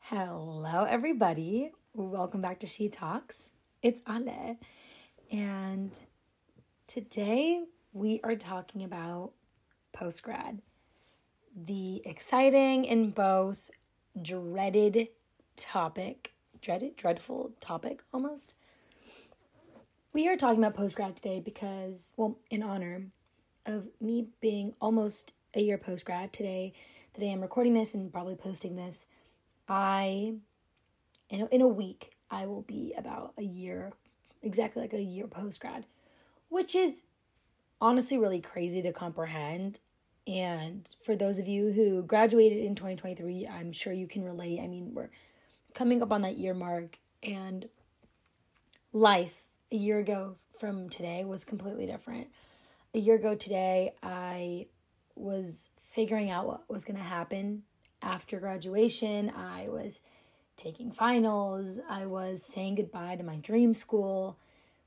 Hello, everybody. Welcome back to She Talks. It's Ale. And today we are talking about post-grad. The exciting and both dreadful topic almost. We are talking about post-grad today because, in honor of me being almost a year post-grad today, the day I'm recording this and probably posting this, in a week, I will be about a year, exactly like a year post-grad, which is honestly really crazy to comprehend. And for those of you who graduated in 2023, I'm sure you can relate. I mean, we're coming up on that year mark, and life a year ago from today was completely different. A year ago today, I was figuring out what was going to happen after graduation. I was taking finals. I was saying goodbye to my dream school.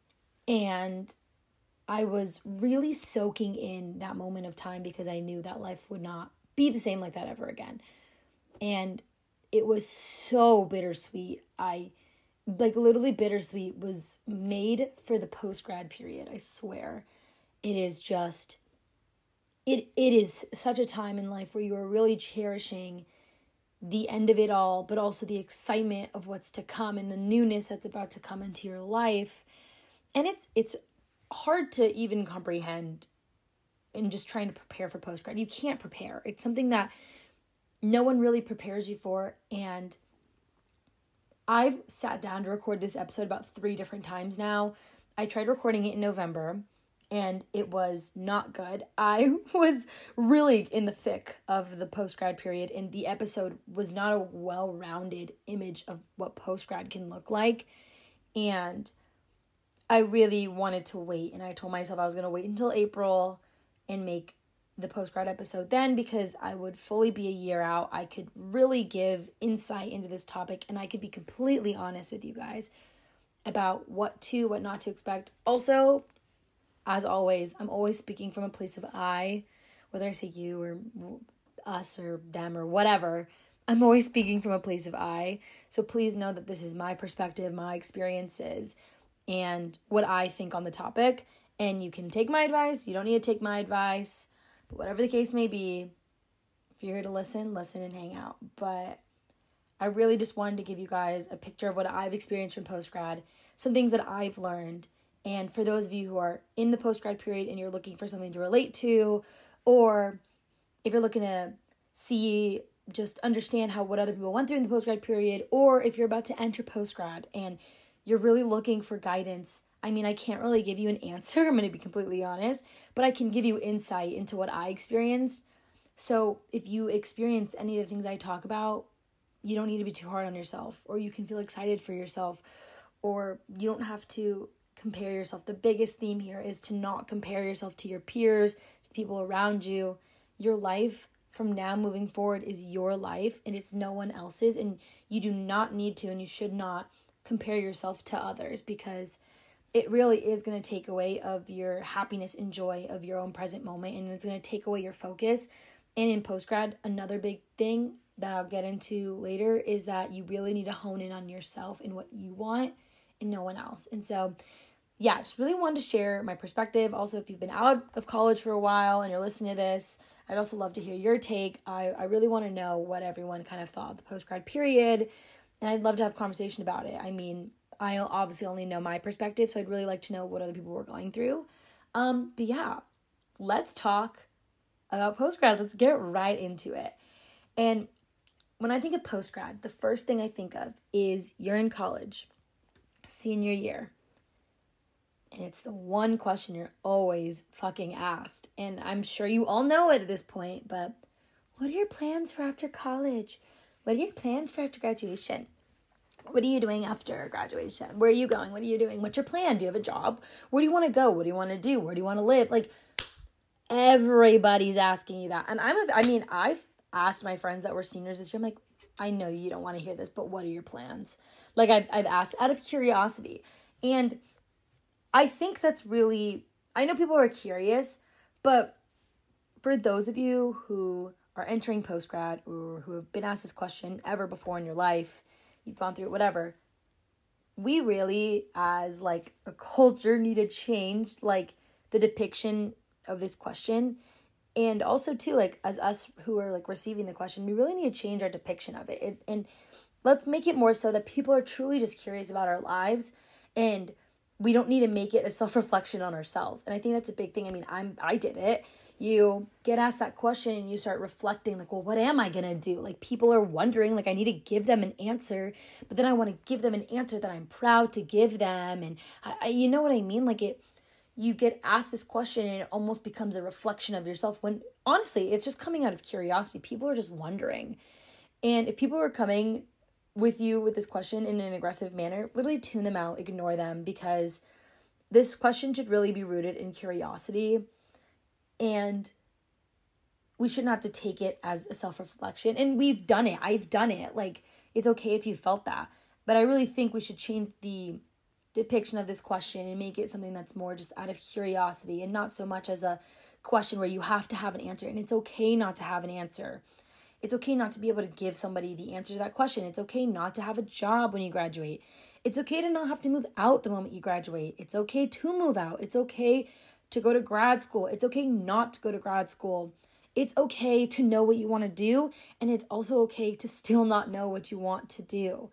And I was really soaking in that moment of time because I knew that life would not be the same like that ever again. And it was so bittersweet. Literally bittersweet was made for the post-grad period. I swear. It is just, it is such a time in life where you are really cherishing the end of it all, but also the excitement of what's to come and the newness that's about to come into your life. And it's hard to even comprehend in just trying to prepare for post-grad. You can't prepare. It's something that no one really prepares you for. And I've sat down to record this episode about 3 different times now. I tried recording it in November, and it was not good. I was really in the thick of the post-grad period, and the episode was not a well-rounded image of what post-grad can look like. And I really wanted to wait, and I told myself I was going to wait until April and make the post-grad episode then, because I would fully be a year out. I could really give insight into this topic, and I could be completely honest with you guys about what not to expect. Also, as always, I'm always speaking from a place of I, whether I say you or us or them or whatever. I'm always speaking from a place of I. So please know that this is my perspective, my experiences, and what I think on the topic. And you can take my advice. You don't need to take my advice. But whatever the case may be, if you're here to listen and hang out. But I really just wanted to give you guys a picture of what I've experienced from post-grad, some things that I've learned. And for those of you who are in the post-grad period and you're looking for something to relate to, or if you're looking to just understand what other people went through in the post-grad period, or if you're about to enter post-grad and you're really looking for guidance. I mean, I can't really give you an answer, I'm going to be completely honest, but I can give you insight into what I experienced. So if you experience any of the things I talk about, you don't need to be too hard on yourself, or you can feel excited for yourself, or you don't have to compare yourself. The biggest theme here is to not compare yourself to your peers, to people around you. Your life from now moving forward is your life, and it's no one else's, and you do not need to, and you should not compare yourself to others, because it really is going to take away of your happiness and joy of your own present moment, and it's going to take away your focus. And in post-grad, another big thing that I'll get into later is that you really need to hone in on yourself and what you want and no one else. And so, yeah, just really wanted to share my perspective. Also, if you've been out of college for a while and you're listening to this, I'd also love to hear your take. I really want to know what everyone kind of thought of the post-grad period, and I'd love to have a conversation about it. I mean, I obviously only know my perspective, so I'd really like to know what other people were going through. But yeah, let's talk about post-grad. Let's get right into it. And when I think of post-grad, the first thing I think of is you're in college, senior year. And it's the one question you're always fucking asked. And I'm sure you all know it at this point, but what are your plans for after college? What are your plans for after graduation? What are you doing after graduation? Where are you going? What are you doing? What's your plan? Do you have a job? Where do you want to go? What do you want to do? Where do you want to live? Like, everybody's asking you that. And I've asked my friends that were seniors this year, I'm like, I know you don't want to hear this, but what are your plans? Like, I've asked out of curiosity. And I think that's really, I know people are curious, but for those of you who are entering post-grad or who have been asked this question ever before in your life, you've gone through it, whatever, we really, as like a culture, need to change like the depiction of this question. And also too, like as us who are like receiving the question, we really need to change our depiction of it. And let's make it more so that people are truly just curious about our lives, and we don't need to make it a self-reflection on ourselves. And I think that's a big thing. I mean, I did it. You get asked that question and you start reflecting like, well, what am I going to do? Like people are wondering, like I need to give them an answer, but then I want to give them an answer that I'm proud to give them. And I you know what I mean? Like you get asked this question and it almost becomes a reflection of yourself when honestly, it's just coming out of curiosity. People are just wondering. And if people are coming with you with this question in an aggressive manner, literally tune them out, ignore them, because this question should really be rooted in curiosity. And we shouldn't have to take it as a self-reflection. And we've done it. I've done it. Like, it's okay if you felt that. But I really think we should change the depiction of this question and make it something that's more just out of curiosity and not so much as a question where you have to have an answer. And it's okay not to have an answer. It's okay not to be able to give somebody the answer to that question. It's okay not to have a job when you graduate. It's okay to not have to move out the moment you graduate. It's okay to move out. It's okay to go to grad school. It's okay not to go to grad school. It's okay to know what you want to do, and it's also okay to still not know what you want to do.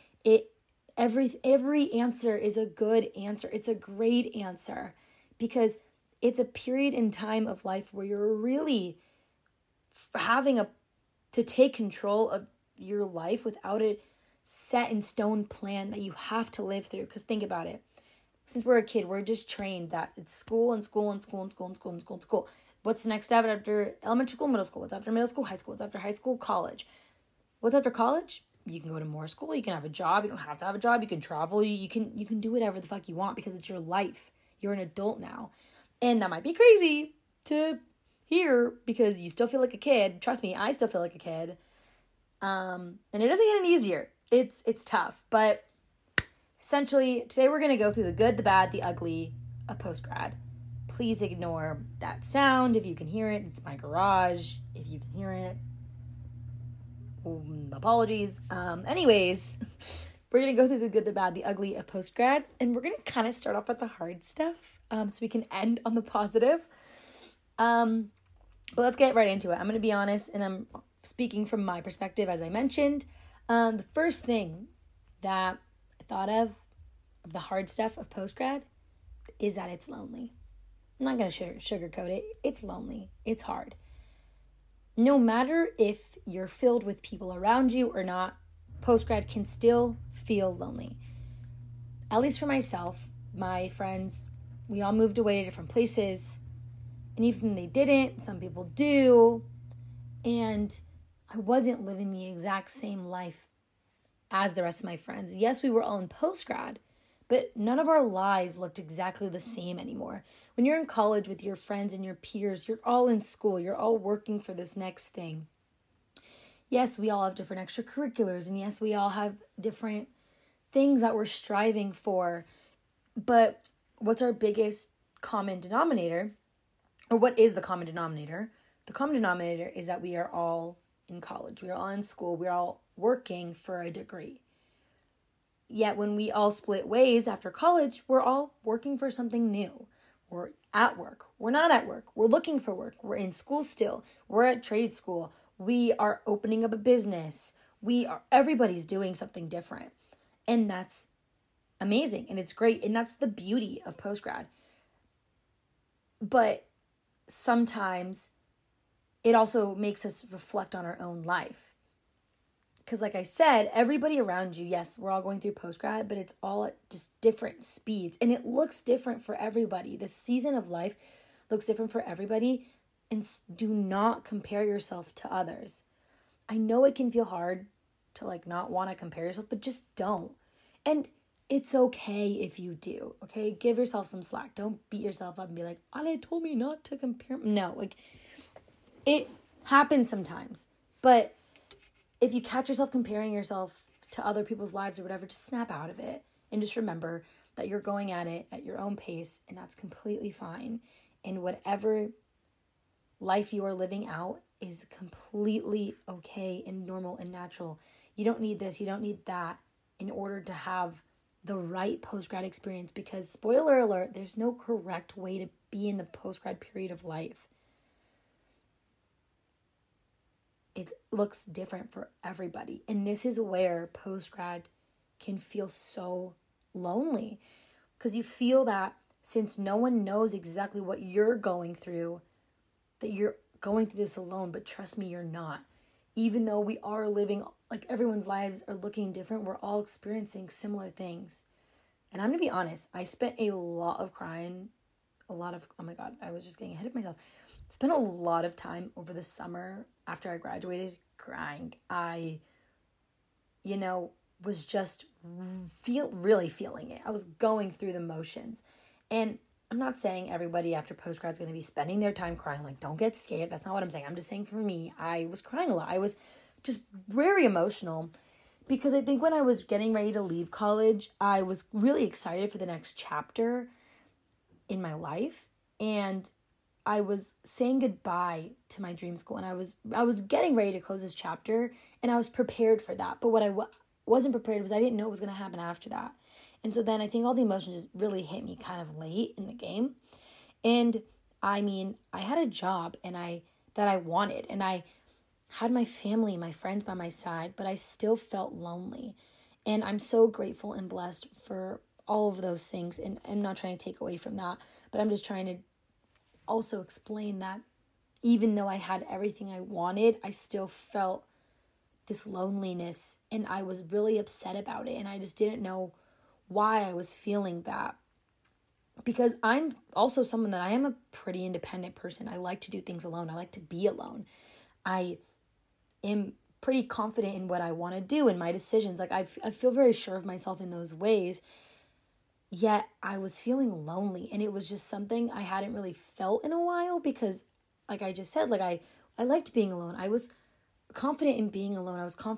Every answer is a good answer. It's a great answer because it's a period in time of life where you're really having to take control of your life without a set in stone plan that you have to live through. Because think about it. Since we're a kid, we're just trained that it's school and school and school and school and school and school and school. What's the next step after elementary school, middle school? What's after middle school, high school? What's after high school, college? What's after college? You can go to more school. You can have a job. You don't have to have a job. You can travel. You can do whatever the fuck you want because it's your life. You're an adult now. And that might be crazy to hear because you still feel like a kid. Trust me, I still feel like a kid. And it doesn't get any easier. It's tough. But essentially, today we're going to go through the good, the bad, the ugly of post-grad. Please ignore that sound if you can hear it. It's my garage if you can hear it. Apologies. Anyways, we're going to go through the good, the bad, the ugly of post-grad. And we're going to kind of start off with the hard stuff so we can end on the positive. But let's get right into it. I'm going to be honest, and I'm speaking from my perspective, as I mentioned. The first thing that I thought of the hard stuff of post-grad is that it's lonely. I'm not going to sugarcoat it. It's lonely. It's hard. No matter if you're filled with people around you or not, post-grad can still feel lonely. At least for myself, my friends, we all moved away to different places. And even they didn't, some people do. And I wasn't living the exact same life as the rest of my friends. Yes, we were all in post-grad, but none of our lives looked exactly the same anymore. When you're in college with your friends and your peers, you're all in school. You're all working for this next thing. Yes, we all have different extracurriculars. And yes, we all have different things that we're striving for. But what's our biggest common denominator? Or what is the common denominator? The common denominator is that we are all in college. We are all in school. We are all working for a degree. Yet when we all split ways after college, we're all working for something new. We're at work. We're not at work. We're looking for work. We're in school still. We're at trade school. We are opening up a business. Everybody's doing something different. And that's amazing. And it's great. And that's the beauty of post-grad. But sometimes it also makes us reflect on our own life. Because like I said, everybody around you, yes, we're all going through post-grad, but it's all at just different speeds. And it looks different for everybody. The season of life looks different for everybody. And do not compare yourself to others. I know it can feel hard to like not want to compare yourself, but just don't. And it's okay if you do, okay? Give yourself some slack. Don't beat yourself up and be like, Ale told me not to compare. No, like it happens sometimes. But if you catch yourself comparing yourself to other people's lives or whatever, just snap out of it. And just remember that you're going at it at your own pace, and that's completely fine. And whatever life you are living out is completely okay and normal and natural. You don't need this, you don't need that in order to have the right post-grad experience, because spoiler alert, there's no correct way to be in the post-grad period of life. It looks different for everybody. And this is where post-grad can feel so lonely, because you feel that since no one knows exactly what you're going through, that you're going through this alone. But trust me, you're not. Even though we are living, like, everyone's lives are looking different, we're all experiencing similar things. And I'm going to be honest, I spent a lot of crying, oh my God, I was just getting ahead of myself. Spent a lot of time over the summer after I graduated crying. I, was just really feeling it. I was going through the motions. And I'm not saying everybody after post-grad is going to be spending their time crying. Like, don't get scared. That's not what I'm saying. I'm just saying for me, I was crying a lot. I was just very emotional, because I think when I was getting ready to leave college, I was really excited for the next chapter in my life. And I was saying goodbye to my dream school, and I was getting ready to close this chapter, and I was prepared for that. But what I wasn't prepared was I didn't know what was going to happen after that. And so then I think all the emotions just really hit me kind of late in the game. And I had a job that I wanted, and I had my family, my friends by my side, but I still felt lonely. And I'm so grateful and blessed for all of those things. And I'm not trying to take away from that, but I'm just trying to also explain that even though I had everything I wanted, I still felt this loneliness, and I was really upset about it. And I just didn't know why I was feeling that, because I'm also someone that I am a pretty independent person. I like to do things alone. I like to be alone. I am pretty confident in what I want to do and my decisions. Like, I feel very sure of myself in those ways. Yet I was feeling lonely, and it was just something I hadn't really felt in a while, because like I just said, like I liked being alone. I was confident in being alone.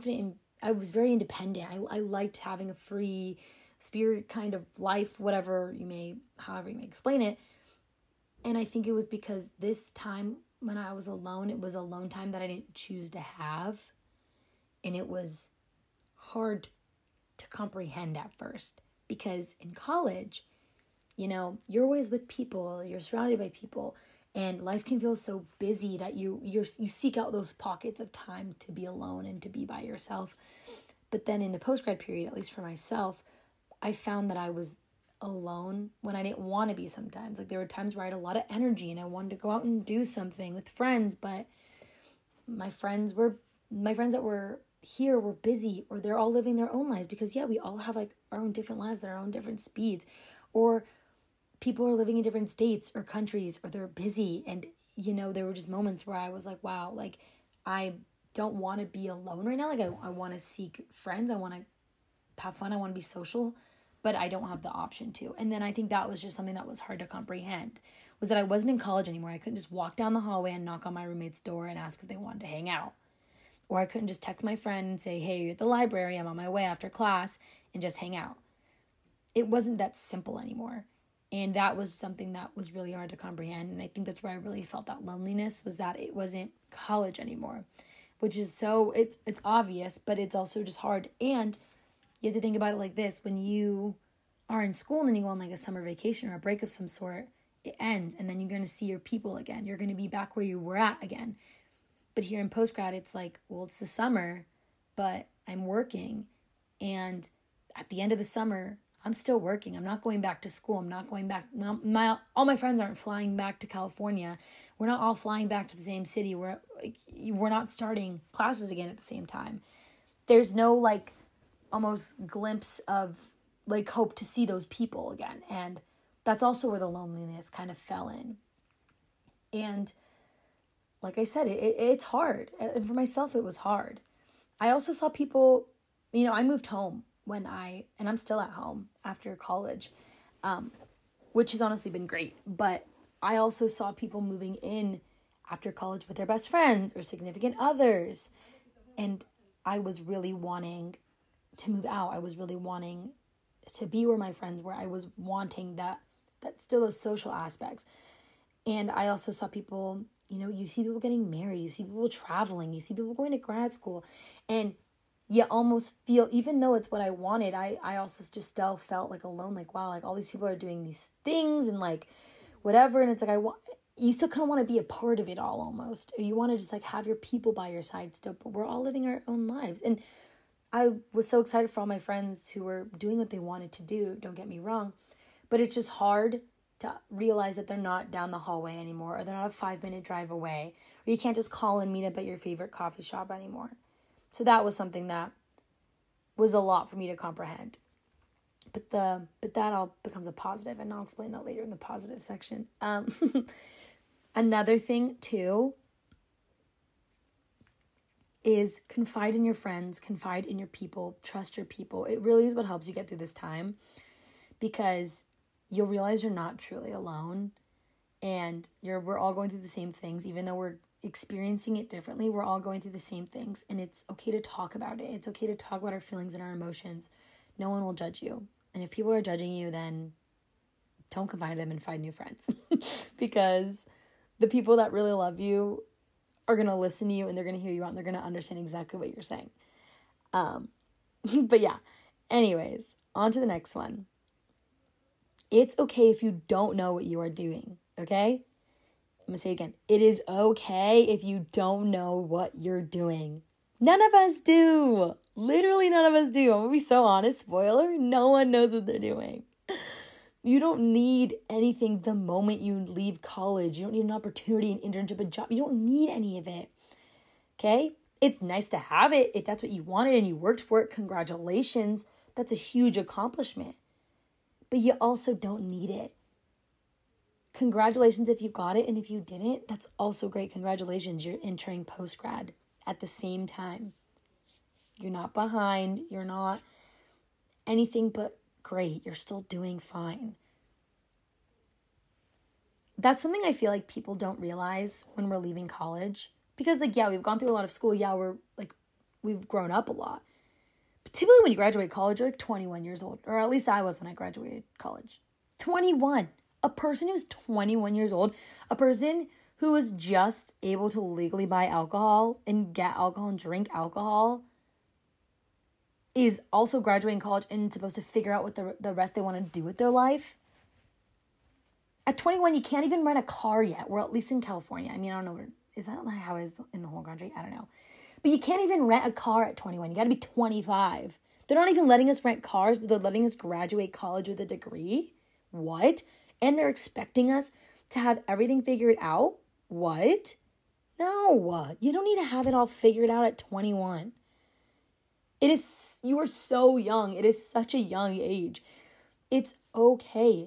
I was very independent. I liked having a free spirit kind of life, however you may explain it. And I think it was because this time when I was alone, it was alone time that I didn't choose to have. And it was hard to comprehend at first, because in college, you're always with people, you're surrounded by people, and life can feel so busy that you seek out those pockets of time to be alone and to be by yourself. But then in the post-grad period, at least for myself, I found that I was alone when I didn't want to be sometimes. Like, there were times where I had a lot of energy and I wanted to go out and do something with friends, but my friends that were here were busy, or they're all living their own lives, because we all have like our own different lives, their own different speeds, or people are living in different states or countries, or they're busy. And there were just moments where I was like, wow, like, I don't want to be alone right now. Like, I want to seek friends, I want to have fun, I want to be social, but I don't have the option to. And then I think that was just something that was hard to comprehend, was that I wasn't in college anymore. I couldn't just walk down the hallway and knock on my roommate's door and ask if they wanted to hang out. Or I couldn't just text my friend and say, hey, you're at the library, I'm on my way after class, and just hang out. It wasn't that simple anymore. And that was something that was really hard to comprehend. And I think that's where I really felt that loneliness, was that it wasn't college anymore, which is it's obvious, but it's also just hard. And you have to think about it like this: when you are in school and then you go on like a summer vacation or a break of some sort, it ends, and then you're going to see your people again. You're going to be back where you were at again. But here in postgrad, it's like, well, it's the summer, but I'm working. And at the end of the summer, I'm still working. I'm not going back to school. I'm not going back. All my friends aren't flying back to California. We're not all flying back to the same city. We're not starting classes again at the same time. There's no like almost glimpse of like hope to see those people again. And that's also where the loneliness kind of fell in. And like I said, it's hard. And for myself, it was hard. I also saw people, I moved home and I'm still at home after college, which has honestly been great. But I also saw people moving in after college with their best friends or significant others. And I was really wanting to move out. I was really wanting to be where my friends were. I was wanting that still those social aspects. And I also saw people, you see people getting married, you see people traveling, you see people going to grad school, and you almost feel, even though it's what I wanted, I also just still felt like alone, like, wow, like all these people are doing these things and like whatever. And it's like, you still kind of want to be a part of it all almost. Or you want to just like have your people by your side still, but we're all living our own lives. And I was so excited for all my friends who were doing what they wanted to do. Don't get me wrong, but it's just hard to realize that they're not down the hallway anymore, or they're not a 5-minute drive away, or you can't just call and meet up at your favorite coffee shop anymore. So that was something that was a lot for me to comprehend. But that all becomes a positive, and I'll explain that later in the positive section. Another thing too is confide in your friends, confide in your people, trust your people. It really is what helps you get through this time, because you'll realize you're not truly alone, and we're all going through the same things. Even though we're experiencing it differently, we're all going through the same things, and it's okay to talk about it. It's okay to talk about our feelings and our emotions. No one will judge you. And if people are judging you, then don't confide in them and find new friends because the people that really love you are going to listen to you, and they're going to hear you out, and they're going to understand exactly what you're saying. But yeah, anyways, on to the next one. It's okay if you don't know what you are doing, okay? I'm going to say it again. It is okay if you don't know what you're doing. None of us do. Literally none of us do. I'm going to be so honest. Spoiler, no one knows what they're doing. You don't need anything the moment you leave college. You don't need an opportunity, an internship, a job. You don't need any of it. Okay? It's nice to have it. If that's what you wanted and you worked for it, congratulations. That's a huge accomplishment. But you also don't need it. Congratulations if you got it, and if you didn't, that's also great. Congratulations, you're entering post-grad at the same time. You're not behind. You're not anything but great. You're still doing fine. That's something I feel like people don't realize when we're leaving college. Because, like, yeah, we've gone through a lot of school. Yeah, we've grown up a lot. But typically when you graduate college, you're like 21 years old. Or at least I was when I graduated college. 21. A person who's 21 years old, a person who was just able to legally buy alcohol and get alcohol and drink alcohol, is also graduating college and supposed to figure out what the rest they want to do with their life. At 21, you can't even rent a car yet. Well, at least in California. I mean, I don't know. Is that how it is in the whole country? I don't know. But you can't even rent a car at 21. You got to be 25. They're not even letting us rent cars, but they're letting us graduate college with a degree. What? And they're expecting us to have everything figured out? What? No. You don't need to have it all figured out at 21. You are so young. It is such a young age. It's okay.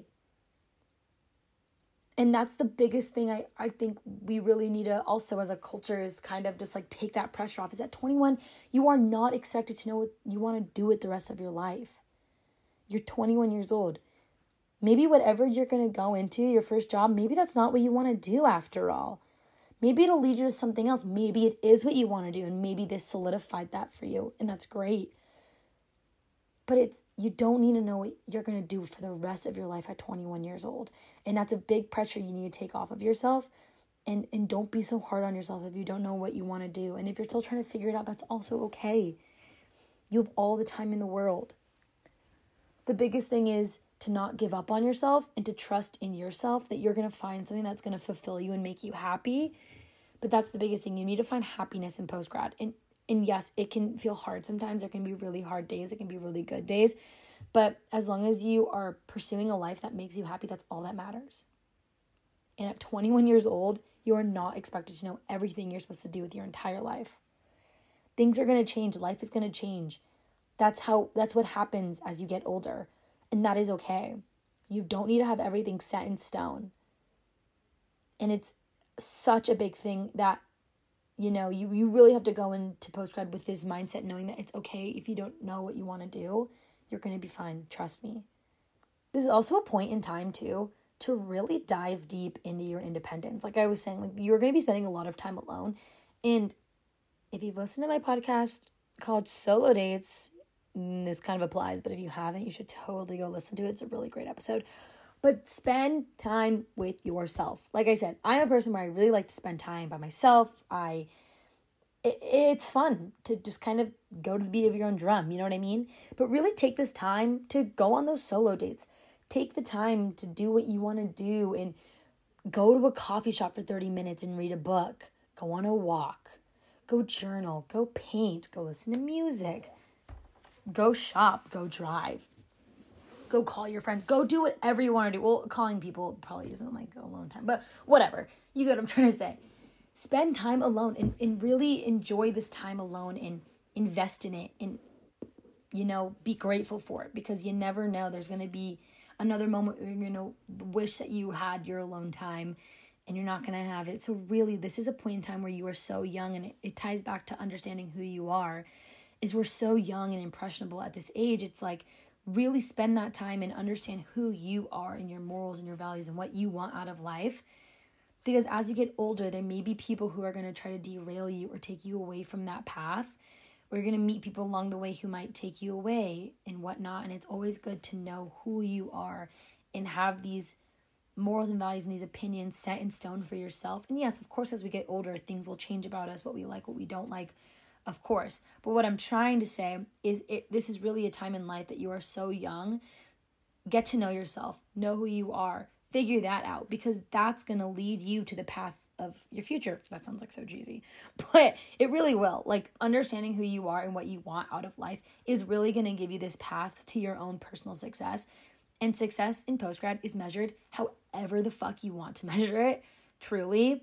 And that's the biggest thing I think we really need to also as a culture is kind of just like take that pressure off. Is at 21, you are not expected to know what you want to do with the rest of your life. You're 21 years old. Maybe whatever you're going to go into, your first job, maybe that's not what you want to do after all. Maybe it'll lead you to something else. Maybe it is what you want to do, and maybe this solidified that for you, and that's great. But you don't need to know what you're going to do for the rest of your life at 21 years old. And that's a big pressure you need to take off of yourself. And don't be so hard on yourself if you don't know what you want to do. And if you're still trying to figure it out, that's also okay. You have all the time in the world. The biggest thing is to not give up on yourself and to trust in yourself that you're going to find something that's going to fulfill you and make you happy. But that's the biggest thing. You need to find happiness in post-grad. And yes, it can feel hard sometimes. There can be really hard days. It can be really good days. But as long as you are pursuing a life that makes you happy, that's all that matters. And at 21 years old, you are not expected to know everything you're supposed to do with your entire life. Things are going to change. Life is going to change. That's what happens as you get older. And that is okay. You don't need to have everything set in stone. And it's such a big thing that you really have to go into postgrad with this mindset, knowing that it's okay if you don't know what you want to do. You're going to be fine. Trust me. This is also a point in time, too, to really dive deep into your independence. Like I was saying, you're going to be spending a lot of time alone. And if you've listened to my podcast called Solo Dates, this kind of applies. But if you haven't, you should totally go listen to it. It's a really great episode. But spend time with yourself. Like I said, I'm a person where I really like to spend time by myself. It's fun to just kind of go to the beat of your own drum, you know what I mean? But really take this time to go on those solo dates. Take the time to do what you want to do and go to a coffee shop for 30 minutes and read a book. Go on a walk. Go journal. Go paint. Go listen to music. Go shop. Go drive. Go call your friends. Go do whatever you want to do. Well, calling people probably isn't like alone time, but whatever. You get what I'm trying to say. Spend time alone and really enjoy this time alone and invest in it and, be grateful for it, because you never know. There's going to be another moment where you're going to wish that you had your alone time and you're not going to have it. So really, this is a point in time where you are so young, and it ties back to understanding who you are, is we're so young and impressionable at this age. It's like, really spend that time and understand who you are and your morals and your values and what you want out of life. Because as you get older, there may be people who are going to try to derail you or take you away from that path. Or you're going to meet people along the way who might take you away and whatnot. And it's always good to know who you are and have these morals and values and these opinions set in stone for yourself. And yes, of course, as we get older, things will change about us, what we like, what we don't like, of course. But what I'm trying to say is this is really a time in life that you are so young. Get to know yourself, know who you are, figure that out, because that's going to lead you to the path of your future. That sounds like so cheesy, but it really will. Like, understanding who you are and what you want out of life is really going to give you this path to your own personal success. And success in postgrad is measured however the fuck you want to measure it. Truly,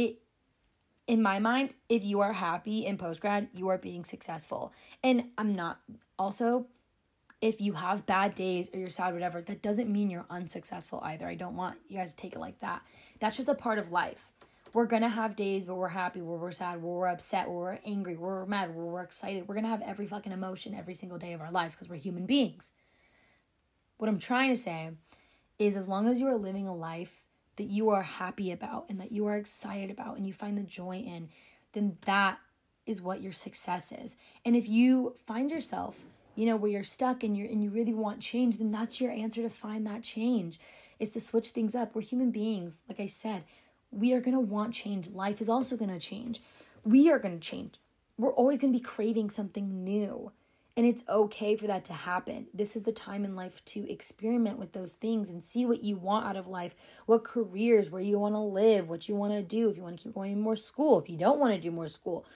in my mind, if you are happy in postgrad, you are being successful. And I'm not. Also, if you have bad days or you're sad, whatever, that doesn't mean you're unsuccessful either. I don't want you guys to take it like that. That's just a part of life. We're going to have days where we're happy, where we're sad, where we're upset, where we're angry, where we're mad, where we're excited. We're going to have every fucking emotion every single day of our lives because we're human beings. What I'm trying to say is, as long as you are living a life that you are happy about and that you are excited about and you find the joy in, then that is what your success is. And if you find yourself, where you're stuck and you really want change, then that's your answer to find that change, is to switch things up. We're human beings. Like I said, we are going to want change. Life is also going to change. We are going to change. We're always going to be craving something new. And it's okay for that to happen. This is the time in life to experiment with those things and see what you want out of life, what careers, where you want to live, what you want to do, if you want to keep going to more school, if you don't want to do more school.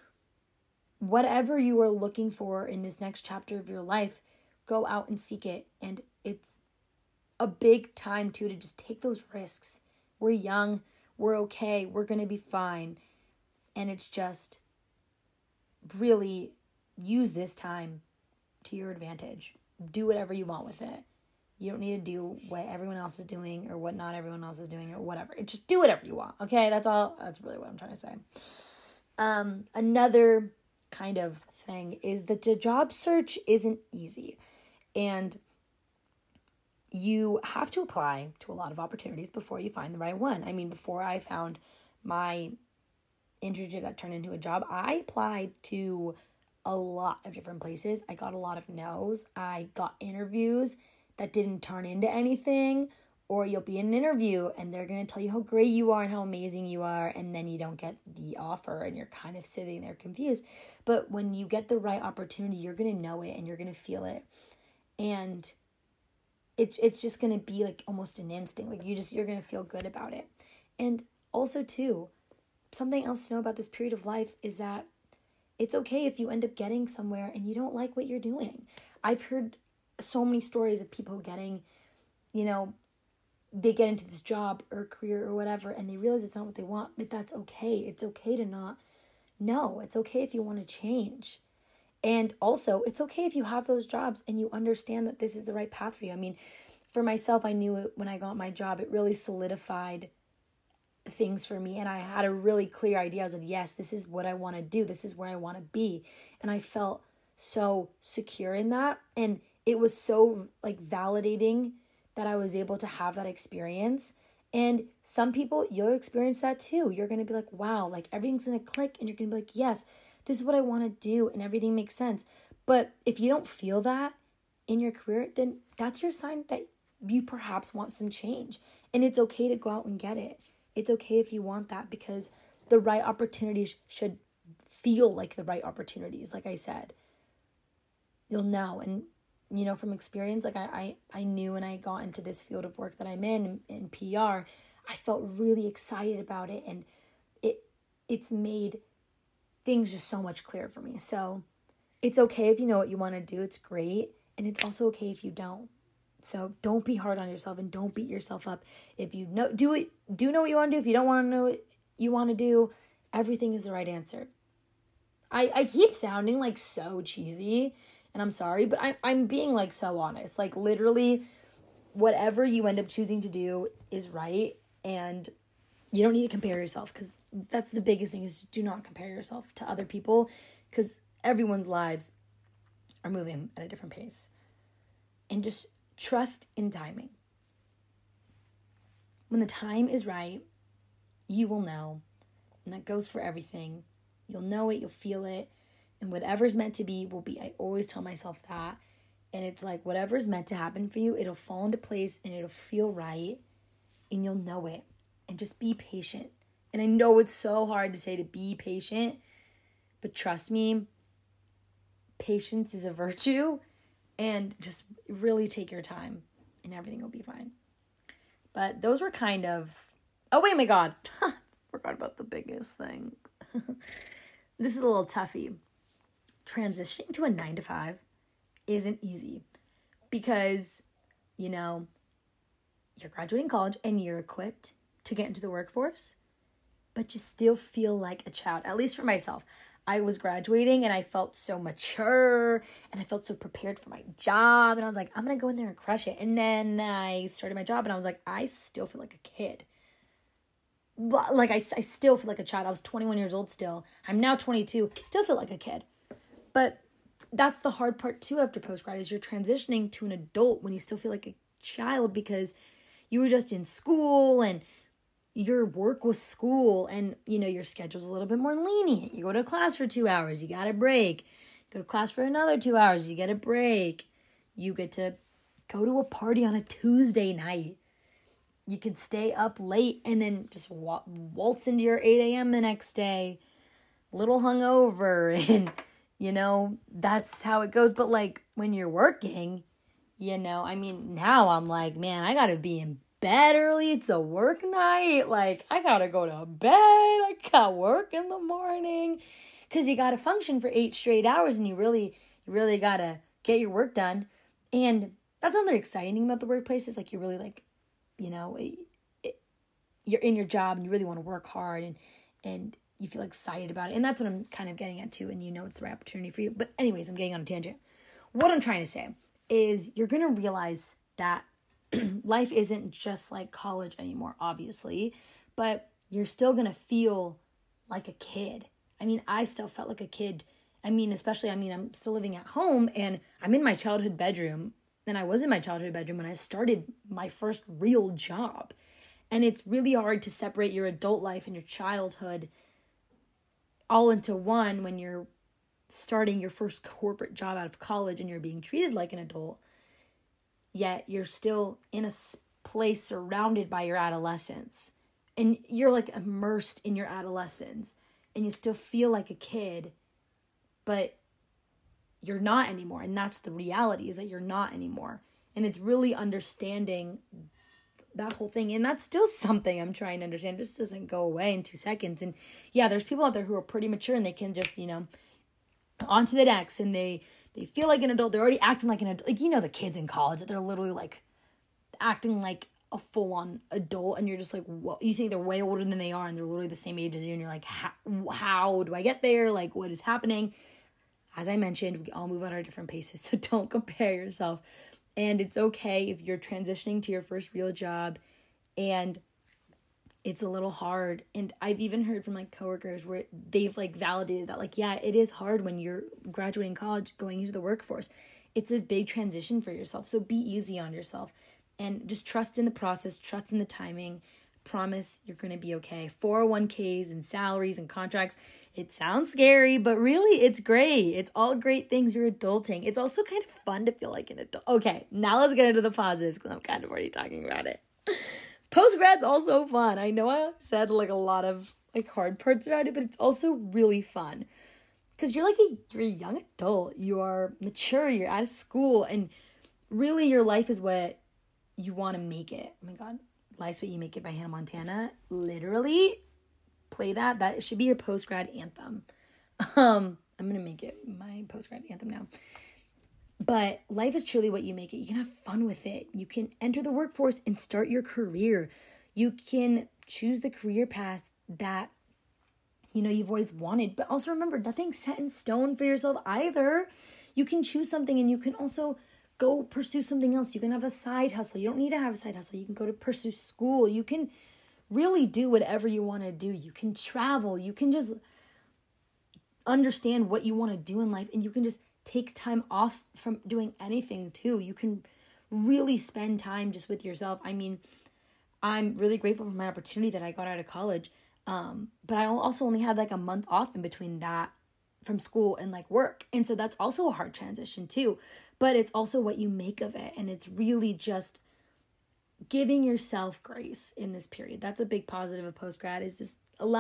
Whatever you are looking for in this next chapter of your life, go out and seek it. And it's a big time too to just take those risks. We're young, we're okay, we're going to be fine. And it's just really use this time to your advantage. Do whatever you want with it. You don't need to do what everyone else is doing or what not everyone else is doing or whatever. Just do whatever you want. Okay, that's all. That's really what I'm trying to say. Another kind of thing is that the job search isn't easy. And you have to apply to a lot of opportunities before you find the right one. I mean, before I found my internship that turned into a job, I applied to a lot of different places. I got a lot of no's. I got interviews that didn't turn into anything, or you'll be in an interview and they're going to tell you how great you are and how amazing you are, and then you don't get the offer and you're kind of sitting there confused. But when you get the right opportunity, you're going to know it and you're going to feel it. And it's just going to be like almost an instinct. Like you're going to feel good about it. And also too, something else to know about this period of life is that it's okay if you end up getting somewhere and you don't like what you're doing. I've heard so many stories of people getting, they get into this job or career or whatever and they realize it's not what they want, but that's okay. It's okay to not know. It's okay if you want to change. And also, it's okay if you have those jobs and you understand that this is the right path for you. I mean, for myself, I knew it when I got my job. It really solidified things for me. And I had a really clear idea. I was like, yes, this is what I want to do. This is where I want to be. And I felt so secure in that. And it was so validating that I was able to have that experience. And some people, you'll experience that too. You're going to be like, wow, everything's going to click. And you're going to be like, yes, this is what I want to do. And everything makes sense. But if you don't feel that in your career, then that's your sign that you perhaps want some change. And it's okay to go out and get it. It's okay if you want that, because the right opportunities should feel like the right opportunities. Like I said, you'll know. And, from experience, like I knew when I got into this field of work that I'm in PR, I felt really excited about it. And it's made things just so much clearer for me. So it's okay if you know what you want to do. It's great. And it's also okay if you don't. So don't be hard on yourself and don't beat yourself up. If you know what you want to do. If you don't want to know what you want to do, everything is the right answer. I keep sounding like so cheesy, and I'm sorry, but I'm being like so honest. Like literally, whatever you end up choosing to do is right, and you don't need to compare yourself, because that's the biggest thing, is do not compare yourself to other people, because everyone's lives are moving at a different pace. And just trust in timing. When the time is right, you will know. And that goes for everything. You'll know it, you'll feel it. And whatever's meant to be will be. I always tell myself that. And it's like whatever's meant to happen for you, it'll fall into place and it'll feel right. And you'll know it. And just be patient. And I know it's so hard to say to be patient. But trust me, patience is a virtue. And just really take your time. And everything will be fine. But those were kind of... Oh, wait, my God. Forgot about the biggest thing. This is a little toughy. Transitioning to a 9-to-5 isn't easy. Because, you're graduating college and you're equipped to get into the workforce. But you still feel like a child. At least for myself. I was graduating and I felt so mature and I felt so prepared for my job. And I was like, I'm going to go in there and crush it. And then I started my job and I was like, I still feel like a kid. Like I still feel like a child. I was 21 years old still. I'm now 22. Still feel like a kid. But that's the hard part too after post-grad, is you're transitioning to an adult when you still feel like a child, because you were just in school and your work was school, and your schedule's a little bit more lenient. You go to class for 2 hours, you got a break. Go to class for another 2 hours, you get a break. You get to go to a party on a Tuesday night. You can stay up late and then just waltz into your 8 a.m. the next day, little hungover, and that's how it goes. But like when you're working, now I'm like, man, I gotta be in bed early. It's a work night. Like, I gotta go to bed. I got work in the morning. Because you gotta function for 8 straight hours, and you really gotta get your work done. And that's another exciting thing about the workplace, is like you really like, you're in your job and you really want to work hard and you feel excited about it. And that's what I'm kind of getting at too. And it's the right opportunity for you. But anyways, I'm getting on a tangent. What I'm trying to say is you're going to realize that life isn't just like college anymore, obviously, but you're still going to feel like a kid. I still felt like a kid. Especially, I'm still living at home and I'm in my childhood bedroom. And I was in my childhood bedroom when I started my first real job. And it's really hard to separate your adult life and your childhood all into one when you're starting your first corporate job out of college and you're being treated like an adult. Yet you're still in a place surrounded by your adolescence. And you're like immersed in your adolescence. And you still feel like a kid, but you're not anymore. And that's the reality, is that you're not anymore. And it's really understanding that whole thing. And that's still something I'm trying to understand. It just doesn't go away in 2 seconds. And yeah, there's people out there who are pretty mature and they can just, onto the decks, and they feel like an adult. They're already acting like an adult. Like, the kids in college that they're literally like acting like a full-on adult, and you're just like, well, you think they're way older than they are, and they're literally the same age as you, and you're like, how do I get there? Like, what is happening? As I mentioned, we all move at our different paces, so don't compare yourself. And it's okay if you're transitioning to your first real job and it's a little hard. And I've even heard from like coworkers where they've like validated that, like, yeah, it is hard when you're graduating college, going into the workforce. It's a big transition for yourself. So be easy on yourself and just trust in the process, trust in the timing. Promise you're going to be okay. 401ks and salaries and contracts, It sounds scary, but really it's great. It's all great things. You're adulting. It's also kind of fun to feel like an adult. Okay, now let's get into the positives because I'm kind of already talking about it. Post-grad's also fun. I know I said like a lot of like hard parts about it, but it's also really fun. Because you're a young adult. You are mature. You're out of school. And really your life is what you want to make it. Oh my God. Life's What You Make It by Hannah Montana. Literally play that. That should be your post-grad anthem. I'm going to make it my post-grad anthem now. But life is truly what you make it. You can have fun with it. You can enter the workforce and start your career. You can choose the career path that, you've always wanted. But also remember, nothing's set in stone for yourself either. You can choose something and you can also go pursue something else. You can have a side hustle. You don't need to have a side hustle. You can go to pursue school. You can really do whatever you want to do. You can travel. You can just understand what you want to do in life, and you can just take time off from doing anything too. You can really spend time just with yourself. I mean, I'm really grateful for my opportunity that I got out of college. But I also only had like a month off in between that from school and like work. And so that's also a hard transition too. But it's also what you make of it. And it's really just giving yourself grace in this period. That's a big positive of post-grad, is just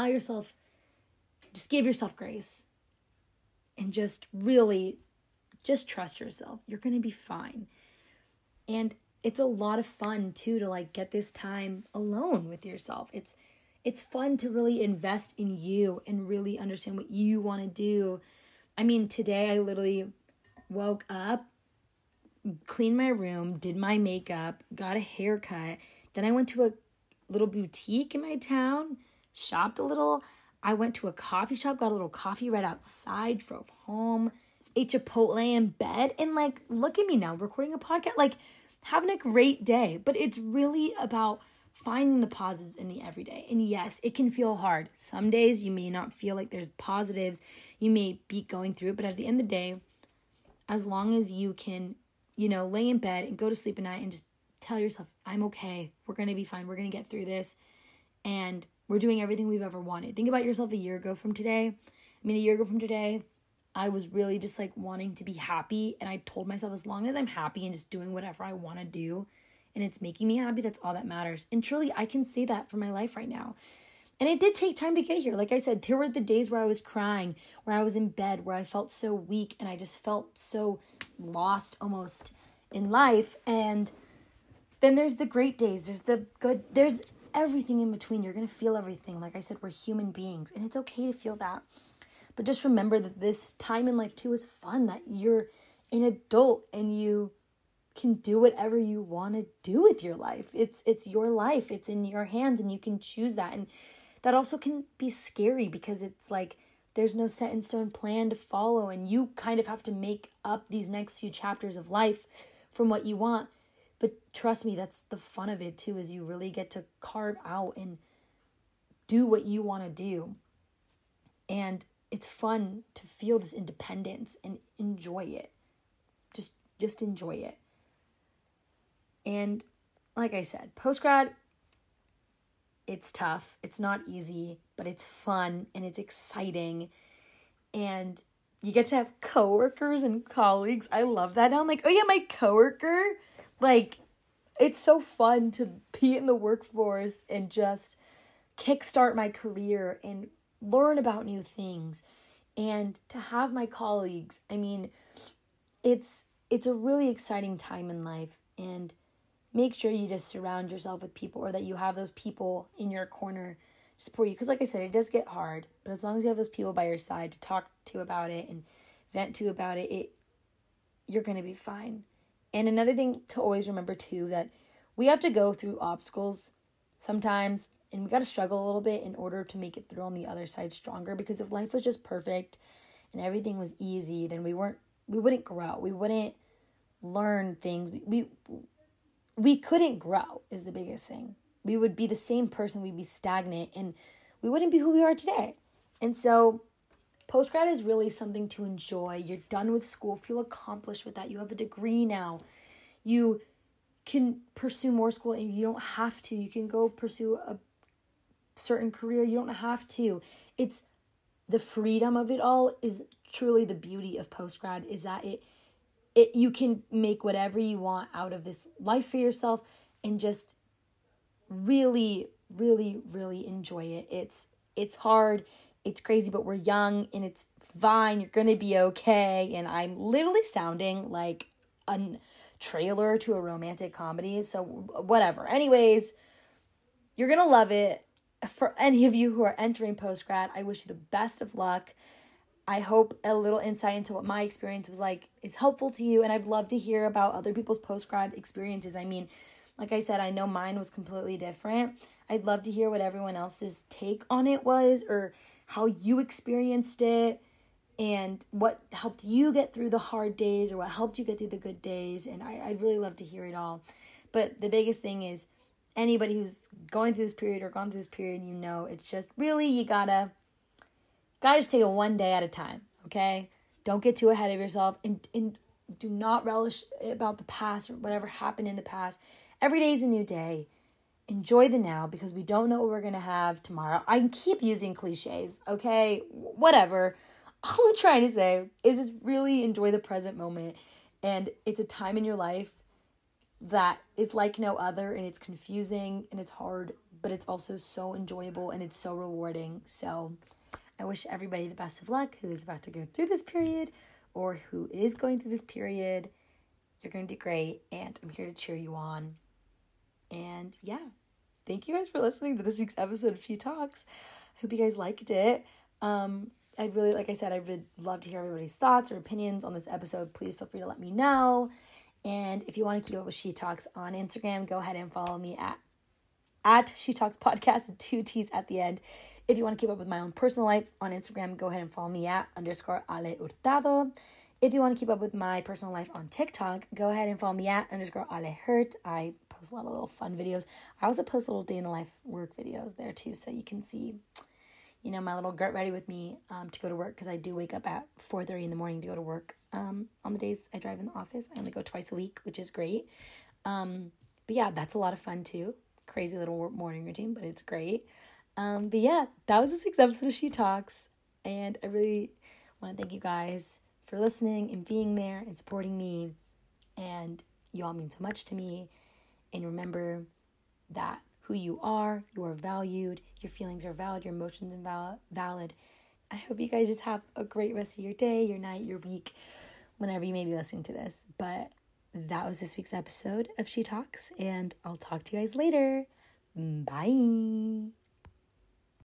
just give yourself grace and just really just trust yourself. You're going to be fine. And it's a lot of fun too to like get this time alone with yourself. It's fun to really invest in you and really understand what you want to do. I mean, today I literally woke up, cleaned my room, did my makeup, got a haircut. Then I went to a little boutique in my town, shopped a little. I went to a coffee shop, got a little coffee right outside, drove home, ate Chipotle in bed, and like, look at me now, recording a podcast, like having a great day. But it's really about finding the positives in the everyday. And yes, it can feel hard. Some days you may not feel like there's positives. You may be going through it, but at the end of the day, as long as you can, lay in bed and go to sleep at night and just tell yourself, I'm okay. We're going to be fine. We're going to get through this. And we're doing everything we've ever wanted. Think about yourself a year ago from today. A year ago from today, I was really just like wanting to be happy. And I told myself, as long as I'm happy and just doing whatever I want to do and it's making me happy, that's all that matters. And truly, I can say that for my life right now. And it did take time to get here. Like I said, there were the days where I was crying, where I was in bed, where I felt so weak and I just felt so lost almost in life. And then there's the great days. There's the good. There's everything in between. You're going to feel everything. Like I said, we're human beings and it's okay to feel that. But just remember that this time in life too is fun, that you're an adult and you can do whatever you want to do with your life. It's your life. It's in your hands and you can choose that. And that also can be scary because it's like there's no set in stone plan to follow and you kind of have to make up these next few chapters of life from what you want. But trust me, that's the fun of it too, is you really get to carve out and do what you want to do. And it's fun to feel this independence and enjoy it. Just enjoy it. And like I said, post-grad, it's tough. It's not easy, but it's fun and it's exciting. And you get to have coworkers and colleagues. I love that. Now I'm like, oh yeah, my coworker. Like, it's so fun to be in the workforce and just kickstart my career and learn about new things. And to have my colleagues, I mean, it's a really exciting time in life. And make sure you just surround yourself with people, or that you have those people in your corner to support you. Because like I said, it does get hard. But as long as you have those people by your side to talk to about it and vent to about it, you're going to be fine. And another thing to always remember too, that we have to go through obstacles sometimes. And we got to struggle a little bit in order to make it through on the other side stronger. Because if life was just perfect and everything was easy, then we wouldn't grow. We wouldn't learn things. We couldn't grow is the biggest thing. We would be the same person. We'd be stagnant and we wouldn't be who we are today. And so post-grad is really something to enjoy. You're done with school. Feel accomplished with that. You have a degree now. You can pursue more school and you don't have to. You can go pursue a certain career. You don't have to. It's the freedom of it all is truly the beauty of post-grad, is that it you can make whatever you want out of this life for yourself and just really, really, really enjoy it. It's hard, it's crazy, but we're young and it's fine. You're gonna be okay. And I'm literally sounding like a trailer to a romantic comedy, so whatever. Anyways, you're gonna love it. For any of you who are entering post-grad, I wish you the best of luck. I hope a little insight into what my experience was like is helpful to you, and I'd love to hear about other people's post-grad experiences. I mean, like I said, I know mine was completely different. I'd love to hear what everyone else's take on it was, or how you experienced it, and what helped you get through the hard days, or what helped you get through the good days. And I'd really love to hear it all. But the biggest thing is, anybody who's going through this period or gone through this period, you know, it's just really, you gotta just take it one day at a time, okay? Don't get too ahead of yourself, and do not relish about the past or whatever happened in the past. Every day is a new day. Enjoy the now, because we don't know what we're going to have tomorrow. I keep using cliches, okay? Whatever. All I'm trying to say is just really enjoy the present moment. And it's a time in your life that is like no other, and it's confusing and it's hard, but it's also so enjoyable and it's so rewarding. So I wish everybody the best of luck who is about to go through this period or who is going through this period. You're going to do great, and I'm here to cheer you on. And yeah, thank you guys for listening to this week's episode of She Talks. I hope you guys liked it. I'd really, like I said, I'd really love to hear everybody's thoughts or opinions on this episode. Please feel free to let me know. And if you want to keep up with She Talks on Instagram, go ahead and follow me at She Talks Podcast, 2 T's at the end. If you want to keep up with my own personal life on Instagram, go ahead and follow me at _Ale Hurtado. If you want to keep up with my personal life on TikTok, go ahead and follow me at _Ale Hurt. I post a lot of little fun videos. I also post little day in the life work videos there too, so you can see, you know, my little get ready with me to go to work, because I do wake up at 4:30 in the morning to go to work. On the days I drive in the office, I only go twice a week, which is great. But yeah, that's a lot of fun too. Crazy little morning routine, but it's great. But yeah, that was this week's episode of She Talks, and I really want to thank you guys for listening and being there and supporting me, and you all mean so much to me. And remember that who you are valued, your feelings are valid, your emotions are valid. I hope you guys just have a great rest of your day, your night, your week, whenever you may be listening to this. But that was this week's episode of She Talks, and I'll talk to you guys later. Bye.